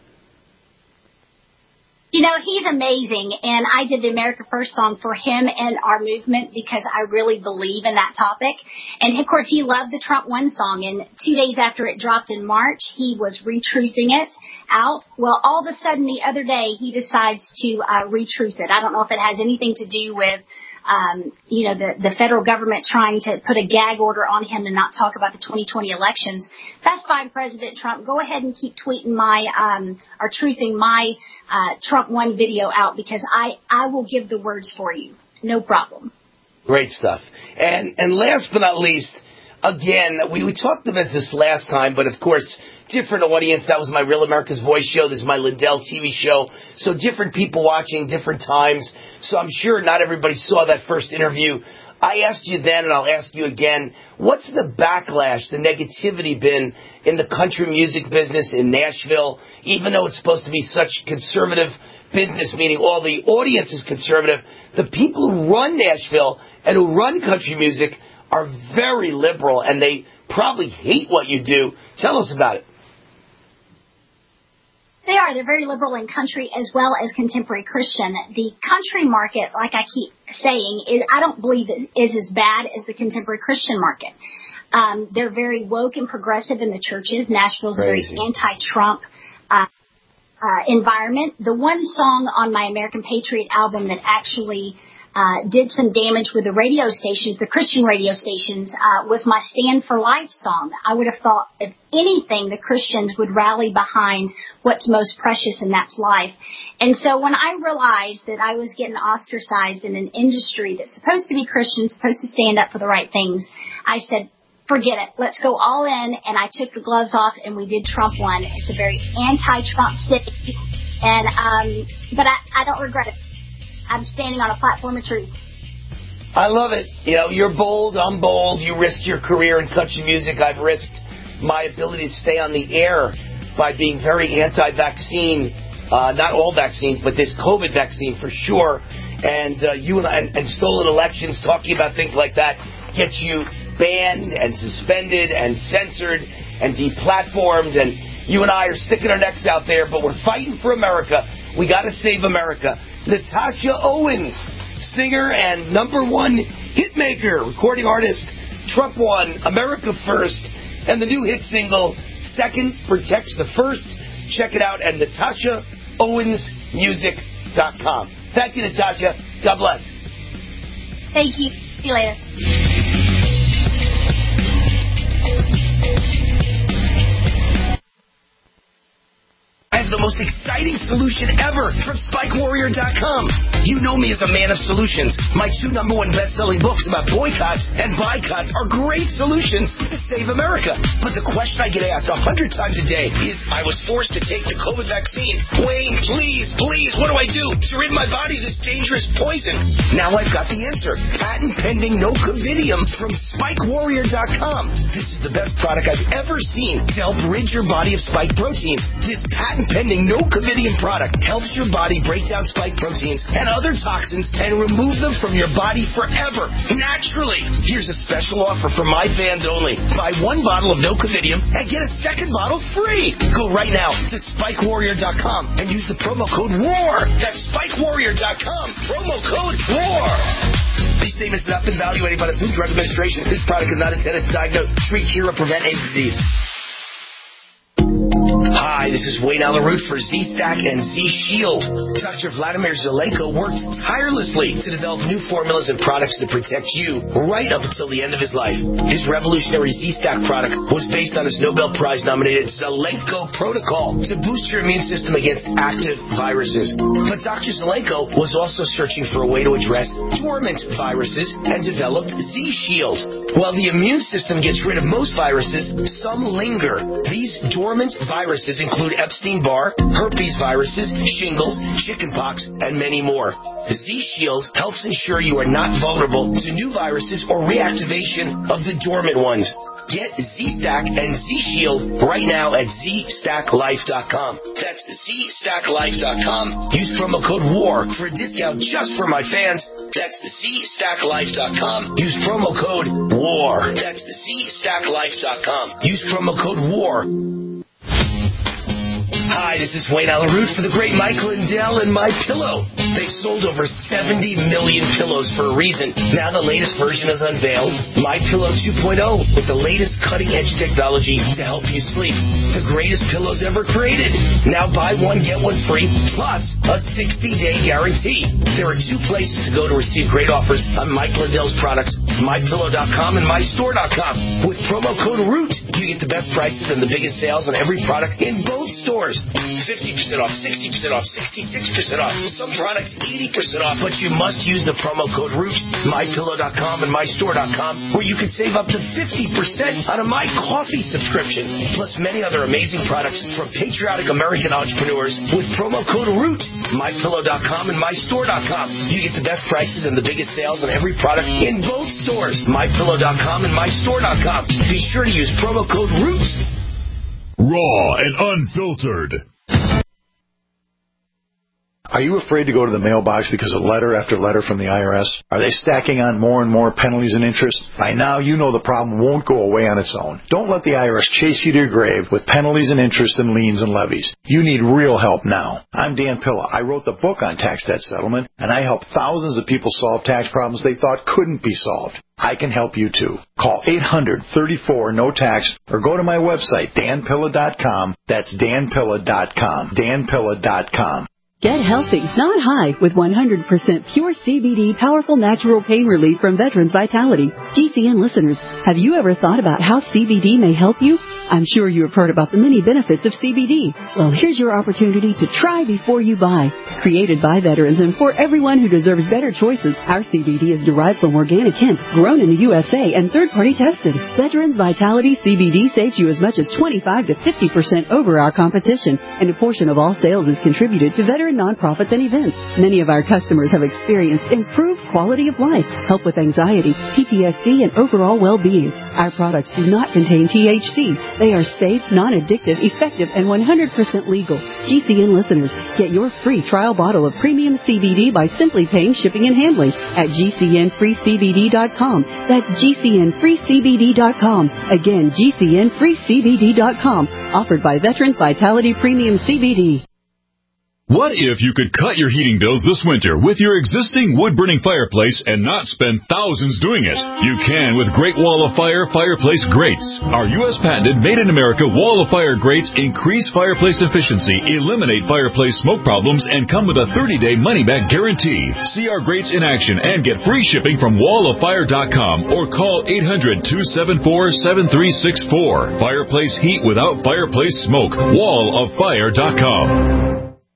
You know, he's amazing, and I did the America First song for him and our movement because I really believe in that topic. And, of course, he loved the Trump One song, and two days after it dropped in March, he was retruthing it out. Well, all of a sudden the other day, he decides to uh, retruth it. I don't know if it has anything to do with Um, you know, the, the federal government trying to put a gag order on him and not talk about the twenty twenty elections. That's fine, President Trump. Go ahead and keep tweeting my, um, or truthing my, uh, Trump One video out because I, I will give the words for you. No problem. Great stuff. And, and last but not least, again, we, we talked about this last time, but of course, different audience. That was my Real America's Voice show. This is my Lindell T V show. So different people watching, different times. So I'm sure not everybody saw that first interview. I asked you then, and I'll ask you again, what's the backlash, the negativity been in the country music business in Nashville, even though it's supposed to be such conservative business, meaning all the audience is conservative, the people who run Nashville and who run country music are very liberal, and they probably hate what you do. Tell us about it. They are. They're very liberal in country as well as contemporary Christian. The country market, like I keep saying, is I don't believe is, is as bad as the contemporary Christian market. Um, they're very woke and progressive in the churches. Nashville's a very anti-Trump uh, uh, environment. The one song on my American Patriot album that actually uh, did some damage with the radio stations, the Christian radio stations, uh, was my Stand for Life song. I would have thought, if anything, the Christians would rally behind what's most precious, and that's life. And so when I realized that I was getting ostracized in an industry that's supposed to be Christian, supposed to stand up for the right things, I said, forget it. Let's go all in. And I took the gloves off, and we did Trump one. It's a very anti-Trump city, and um, but I, I don't regret it. I'm standing on a platform of truth. I love it. You know, you're bold. I'm bold. You risked your career in country music. I've risked my ability to stay on the air by being very anti-vaccine. Uh, not all vaccines, but this COVID vaccine for sure. And uh, you and I, and, and stolen elections, talking about things like that, gets you banned and suspended and censored and deplatformed. And you and I are sticking our necks out there, but we're fighting for America. We got to save America. Natasha Owens, singer and number one hitmaker, recording artist, Trump One, America First, and the new hit single, Second Protects the First. Check it out at natasha owens music dot com. Thank you, Natasha. God bless. Thank you. See you later. I have the most exciting solution ever from Spike Warrior dot com. You know me as a man of solutions. My two number one best-selling books about boycotts and boycotts are great solutions to save America. But the question I get asked a hundred times a day is, I was forced to take the COVID vaccine. Wayne, please, please, what do I do to rid my body of this dangerous poison? Now I've got the answer. Patent pending Nocovidium from Spike Warrior dot com. This is the best product I've ever seen to help rid your body of spike proteins. This patent pending Nocovidium product helps your body break down spike proteins and other toxins and remove them from your body forever, naturally. Here's a special offer for my fans only. Buy one bottle of Nocovidium and get a second bottle free. Go right now to Spike Warrior dot com and use the promo code WAR. That's Spike Warrior dot com, promo code WAR. These statements have not been evaluated by the Food and Drug Administration. This product is not intended to diagnose, treat, cure, or prevent any disease. Hi, this is Wayne Allyn Root for Z-Stack and Z-Shield. Doctor Vladimir Zelenko worked tirelessly to develop new formulas and products to protect you right up until the end of his life. His revolutionary Z-Stack product was based on his Nobel Prize-nominated Zelenko protocol to boost your immune system against active viruses. But Doctor Zelenko was also searching for a way to address dormant viruses and developed Z-Shield. While the immune system gets rid of most viruses, some linger. These dormant viruses include Epstein-Barr, herpes viruses, shingles, chickenpox, and many more. Z-Shield helps ensure you are not vulnerable to new viruses or reactivation of the dormant ones. Get Z-Stack and Z-Shield right now at Z Stack Life dot com. That's Z Stack Life dot com. Use promo code WAR for a discount just for my fans. That's Z Stack Life dot com. Use promo code WAR. That's Z Stack Life dot com. Use promo code WAR. Hi, this is Wayne Allyn Root for the great Mike Lindell and My Pillow. They've sold over seventy million pillows for a reason. Now the latest version is unveiled, My Pillow two point oh, with the latest cutting-edge technology to help you sleep. The greatest pillows ever created. Now buy one, get one free, plus a sixty-day guarantee. There are two places to go to receive great offers on Mike Lindell's products, my pillow dot com and my store dot com. With promo code ROOT, you get the best prices and the biggest sales on every product in both stores. fifty percent off, sixty percent off, sixty-six percent off. Some products eighty percent off, but you must use the promo code ROOT, my pillow dot com and my store dot com, where you can save up to fifty percent on a My Coffee subscription, plus many other amazing products from patriotic American entrepreneurs with promo code ROOT, my pillow dot com and my store dot com. You get the best prices and the biggest sales on every product in both stores, my pillow dot com and my store dot com. Be sure to use promo code ROOT. Raw and unfiltered. I Are you afraid to go to the mailbox because of letter after letter from the I R S? Are they stacking on more and more penalties and interest? By now, you know the problem won't go away on its own. Don't let the I R S chase you to your grave with penalties and interest and liens and levies. You need real help now. I'm Dan Pilla. I wrote the book on tax debt settlement, and I help thousands of people solve tax problems they thought couldn't be solved. I can help you too. Call eight hundred, thirty-four, no tax or go to my website, dan pilla dot com. That's dan pilla dot com. dan pilla dot com. Get healthy, not high, with one hundred percent pure C B D powerful natural pain relief from Veterans Vitality. G C N listeners, have you ever thought about how C B D may help you? I'm sure you have heard about the many benefits of C B D. Well, here's your opportunity to try before you buy. Created by veterans and for everyone who deserves better choices, our C B D is derived from organic hemp, grown in the U S A and third-party tested. Veterans Vitality C B D saves you as much as twenty-five to fifty percent over our competition, and a portion of all sales is contributed to veteran nonprofits and events. Many of our customers have experienced improved quality of life, help with anxiety, P T S D, and overall well-being. Our products do not contain T H C. They are safe, non-addictive, effective, and one hundred percent legal. G C N listeners, get your free trial bottle of premium C B D by simply paying shipping and handling at G C N free C B D dot com. That's G C N free C B D dot com. Again, G C N free C B D dot com. Offered by Veterans Vitality Premium C B D. What if you could cut your heating bills this winter with your existing wood-burning fireplace and not spend thousands doing it? You can with Great Wall of Fire fireplace grates. Our U S patented made-in-America Wall of Fire grates increase fireplace efficiency, eliminate fireplace smoke problems, and come with a thirty-day money-back guarantee. See our grates in action and get free shipping from wall of fire dot com or call eight hundred, two seven four, seven three six four. Fireplace heat without fireplace smoke. wall of fire dot com.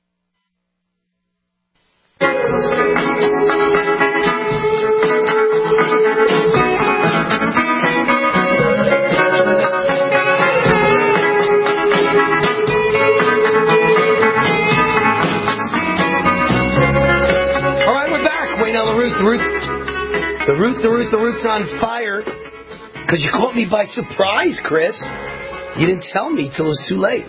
The Ruth, the Ruth, the Ruth, the Ruth's on fire. Because you caught me by surprise, Chris. You didn't tell me till it was too late.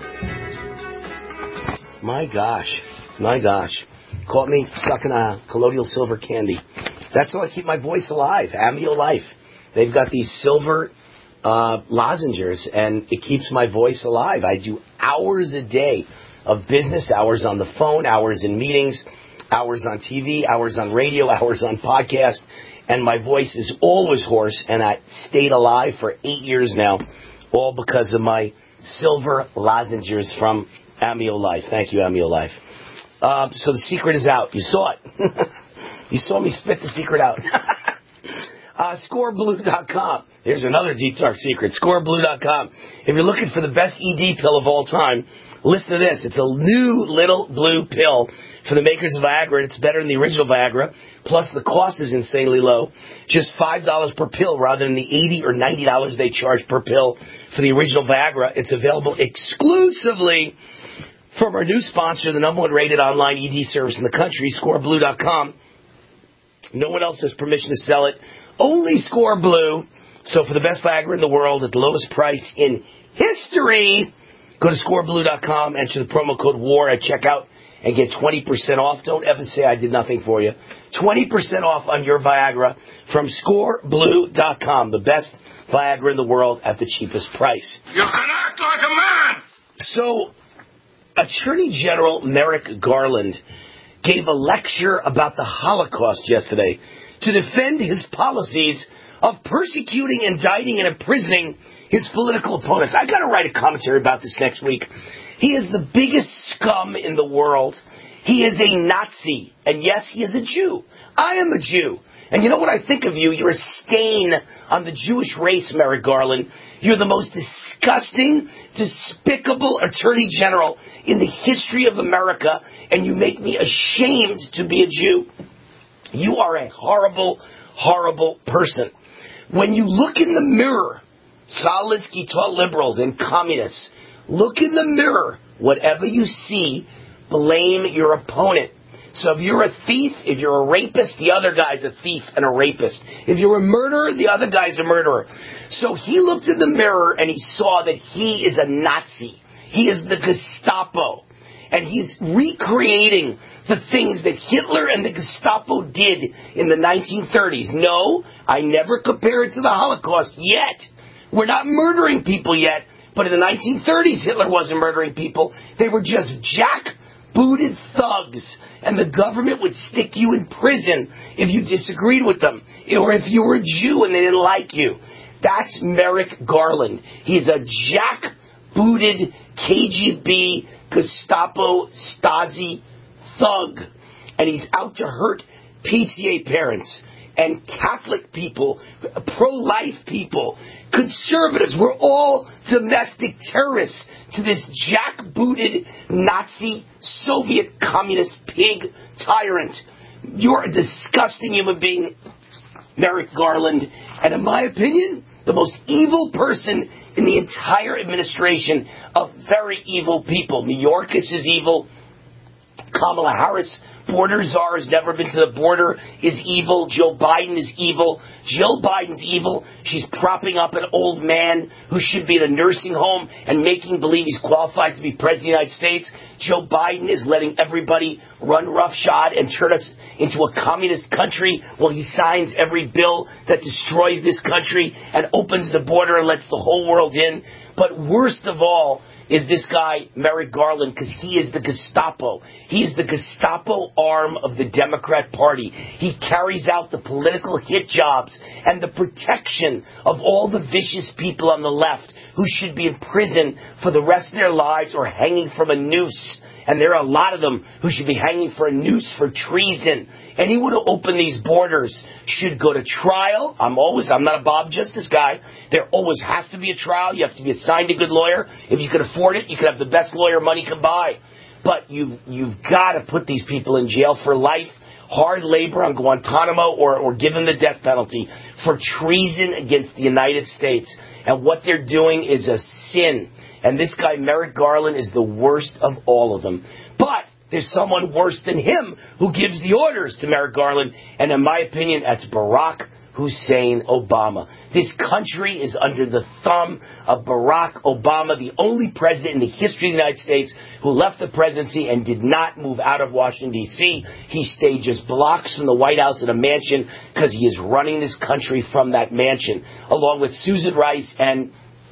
My gosh. My gosh. Caught me sucking a colloidal silver candy. That's how I keep my voice alive. Amio Life. They've got these silver uh, lozenges, and it keeps my voice alive. I do hours a day of business, hours on the phone, hours in meetings, hours on T V, hours on radio, hours on podcast, and my voice is always hoarse, and I stayed alive for eight years now, all because of my silver lozenges from Amio Life. Thank you, Amio Life. Uh, so the secret is out. You saw it. You saw me spit the secret out. uh, score blue dot com. Here's another deep, dark secret. score blue dot com. If you're looking for the best E D pill of all time, listen to this. It's a new little blue pill for the makers of Viagra, and it's better than the original Viagra. Plus, the cost is insanely low. Just five dollars per pill rather than the eighty dollars or ninety dollars they charge per pill for the original Viagra. It's available exclusively from our new sponsor, the number one rated online E D service in the country, score blue dot com. No one else has permission to sell it. Only Score Blue. So for the best Viagra in the world at the lowest price in history, go to score blue dot com, enter the promo code WAR at checkout, and get twenty percent off. Don't ever say I did nothing for you. twenty percent off on your Viagra from score blue dot com, the best Viagra in the world at the cheapest price. You can act like a man! So, Attorney General Merrick Garland gave a lecture about the Holocaust yesterday to defend his policies of persecuting, indicting, and imprisoning his political opponents. I got to write a commentary about this next week. He is the biggest scum in the world. He is a Nazi. And yes, he is a Jew. I am a Jew. And you know what I think of you? You're a stain on the Jewish race, Merrick Garland. You're the most disgusting, despicable Attorney General in the history of America, and you make me ashamed to be a Jew. You are a horrible, horrible person. When you look in the mirror, Saul Alinsky taught liberals and communists, look in the mirror. Whatever you see, blame your opponent. So if you're a thief, if you're a rapist, the other guy's a thief and a rapist. If you're a murderer, the other guy's a murderer. So he looked in the mirror and he saw that he is a Nazi. He is the Gestapo. And he's recreating the things that Hitler and the Gestapo did in the nineteen thirties. No, I never compare it to the Holocaust yet. We're not murdering people yet. But in the nineteen thirties, Hitler wasn't murdering people. They were just jackbooted thugs. And the government would stick you in prison if you disagreed with them. Or if you were a Jew and they didn't like you. That's Merrick Garland. He's a jackbooted K G B, Gestapo, Stasi thug. And he's out to hurt P T A parents and Catholic people, pro-life people, conservatives. We're all domestic terrorists to this jackbooted Nazi Soviet communist pig tyrant. You're a disgusting human being, Merrick Garland. And in my opinion, the most evil person in the entire administration of very evil people. Mayorkas is evil. Kamala Harris, border czar, has never been to the border, is evil. Joe Biden is evil. Jill Biden's evil. She's propping up an old man who should be in a nursing home and making believe he's qualified to be president of the United States. Joe Biden is letting everybody run roughshod and turn us into a communist country while he signs every bill that destroys this country and opens the border and lets the whole world in. But worst of all is this guy, Merrick Garland, because he is the Gestapo. He is the Gestapo arm of the Democrat Party. He carries out the political hit jobs and the protection of all the vicious people on the left who should be in prison for the rest of their lives or hanging from a noose. And there are a lot of them who should be hanging for a noose for treason. Anyone who opened these borders should go to trial. I'm always, I'm not a Bob Justice guy. There always has to be a trial. You have to be assigned a good lawyer. If you can afford it, you can have the best lawyer money can buy. But you've, you've got to put these people in jail for life, hard labor on Guantanamo, or, or give them the death penalty for treason against the United States. And what they're doing is a sin. And this guy, Merrick Garland, is the worst of all of them. But there's someone worse than him who gives the orders to Merrick Garland. And in my opinion, that's Barack Hussein Obama. This country is under the thumb of Barack Obama, the only president in the history of the United States who left the presidency and did not move out of Washington, D C He stayed just blocks from the White House in a mansion because he is running this country from that mansion, along with Susan Rice and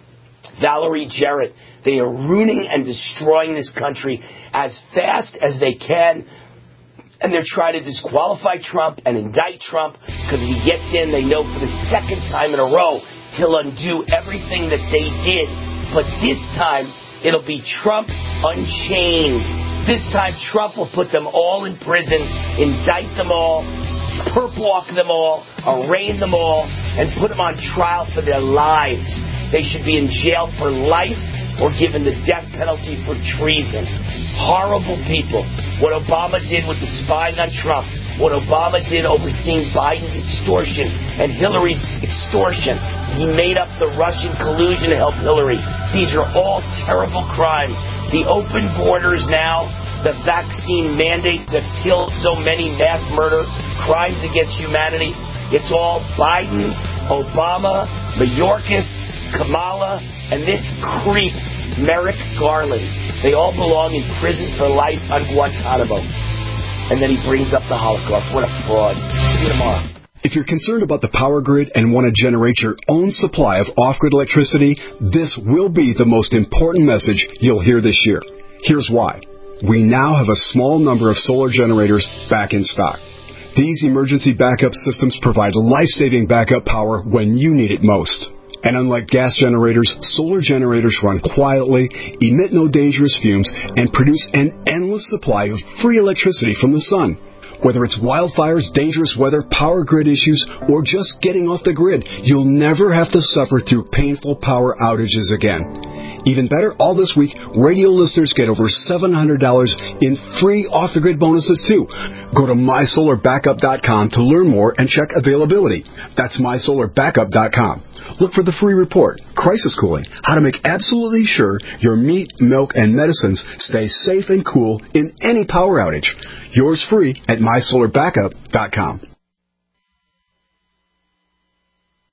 Valerie Jarrett. They are ruining and destroying this country as fast as they can. And they're trying to disqualify Trump and indict Trump because if he gets in, they know for the second time in a row he'll undo everything that they did. But this time, it'll be Trump unchained. This time, Trump will put them all in prison, indict them all, perp walk them all, arraign them all, and put them on trial for their lives. They should be in jail for life or given the death penalty for treason. Horrible people. What Obama did with the spying on Trump, what Obama did overseeing Biden's extortion and Hillary's extortion. He made up the Russian collusion to help Hillary. These are all terrible crimes. The open borders now, the vaccine mandate that killed so many, mass murder, crimes against humanity. It's all Biden, Obama, Mayorkas, Kamala, and this creep, Merrick Garland. They all belong in prison for life on Guantanamo. And then he brings up the Holocaust. What a fraud. See you tomorrow. If you're concerned about the power grid and want to generate your own supply of off-grid electricity, this will be the most important message you'll hear this year. Here's why. We now have a small number of solar generators back in stock. These emergency backup systems provide life-saving backup power when you need it most. And unlike gas generators, solar generators run quietly, emit no dangerous fumes, and produce an endless supply of free electricity from the sun. Whether it's wildfires, dangerous weather, power grid issues, or just getting off the grid, you'll never have to suffer through painful power outages again. Even better, all this week, radio listeners get over seven hundred dollars in free off-the-grid bonuses, too. Go to my solar backup dot com to learn more and check availability. That's my solar backup dot com. Look for the free report, Crisis Cooling, how to make absolutely sure your meat, milk, and medicines stay safe and cool in any power outage. Yours free at my solar backup dot com.